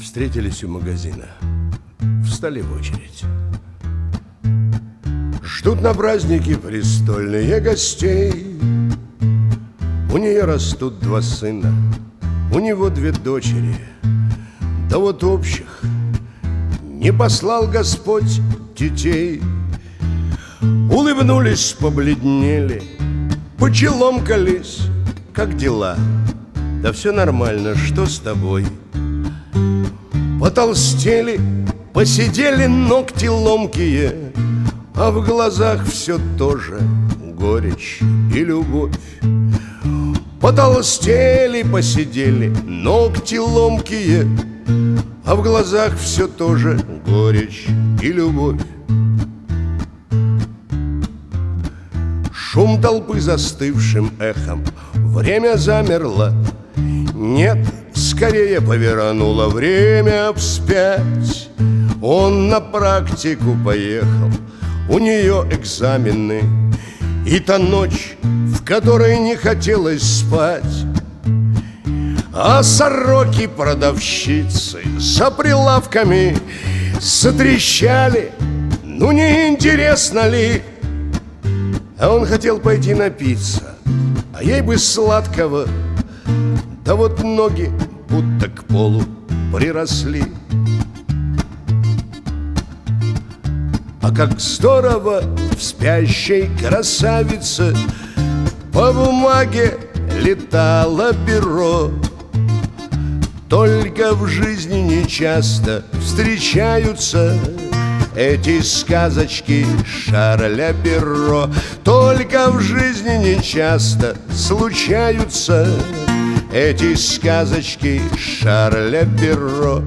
Встретились у магазина, встали в очередь. Ждут на праздники престольные гостей. У нее растут 2 сына, у него 2 дочери. Да вот общих не послал Господь детей. Улыбнулись, побледнели, почеломкались. Как дела? Да все нормально, что с тобой? Потолстели, посидели, ногти ломкие, а в глазах все тоже горечь и любовь. Потолстели, посидели, ногти ломкие, а в глазах все тоже горечь и любовь. Шум толпы застывшим эхом, время замерло. Нет, скорее повернуло время вспять. Он на практику поехал, у нее экзамены. И та ночь, в которой не хотелось спать. А сороки-продавщицы за прилавками затрещали. Ну не интересно ли? А он хотел пойти напиться, а ей бы сладкого. Да вот ноги будто к полу приросли. А как здорово в спящей красавице по бумаге летало перо. Только в жизни нечасто встречаются эти сказочки Шарля Перро. Только в жизни нечасто случаются эти сказочки Шарля Перро.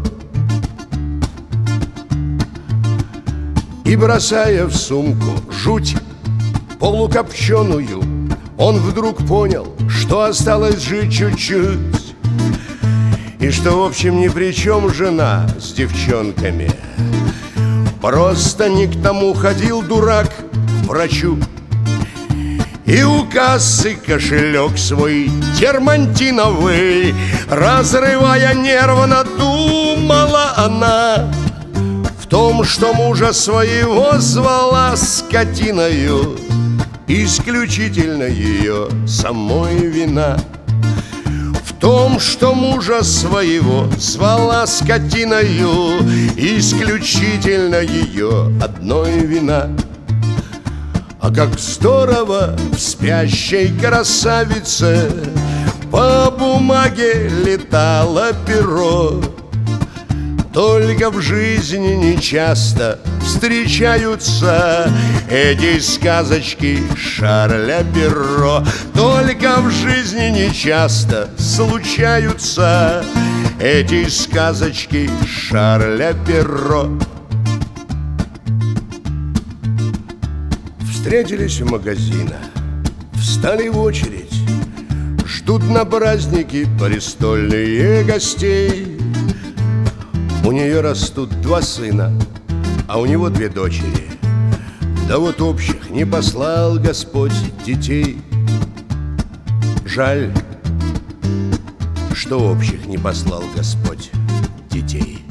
И бросая в сумку жуть полукопченую, он вдруг понял, что осталось жить чуть-чуть. И что в общем ни при чем жена с девчонками. Просто не к тому ходил дурак к врачу. И у кассы кошелек свой дермантиновый, разрывая нервно, думала она в том, что мужа своего звала скотиною. Исключительно ее самой вина. В том, что мужа своего звала скотиною, исключительно ее одной вина. А как здорово в спящей красавице по бумаге летало перо. Только в жизни нечасто встречаются эти сказочки Шарля Перро. Только в жизни нечасто случаются эти сказочки Шарля Перро. Встретились у магазина, встали в очередь. Ждут на праздники престольные гостей. У нее растут 2 сына, а у него 2 дочери. Да вот общих не послал Господь детей. Жаль, что общих не послал Господь детей.